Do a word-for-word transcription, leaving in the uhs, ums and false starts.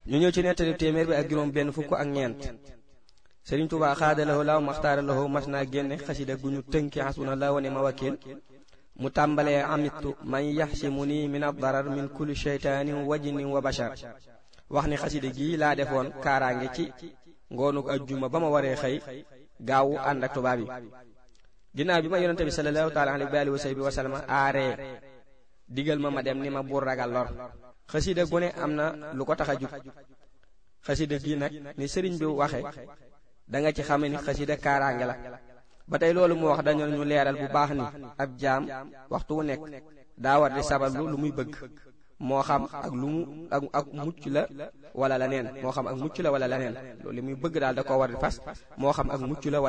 ñu ñëw ci nettali téeméer bi ak juróom benn fukk ak ñeent Sëriñ Tuubaa xaadalahoo laaw maxtaaralahoo mas naa génne xasida gu ñu tënki hasbunallahu wa ni'mal wakiil mu tàmbalee amittu man yaxsimuni min ad-darar min kulli shaytaanin wa jinnin wa bashar wax ni xasida gii laa defoon kaaraange ci ngoonuk ajjuma ba ma waree xëy gaawu ànd ak tubaab yi ginnaaw bi ma yonente bi sallallahu taala alayhi wa sahbihi wa sallam aaree digal ma ma dem ni ma bur ragal lor xasida gu ne am na lu ko tax a jug xasida gii nag ni sëriñ bi waxe da nga ci xame ni xasida kaaraange la ba tey loolu mu wax dañu ñu leeral bu baax ni ab jaam waxtu wu nekk daa war di sabablu lu muy bëgg moo xam ak lu mu ak ak mucc la wala la neen moo xam ak mucc la wala la neen loolu li muy bëgg daal da ko war di fas moo xam ak mucc la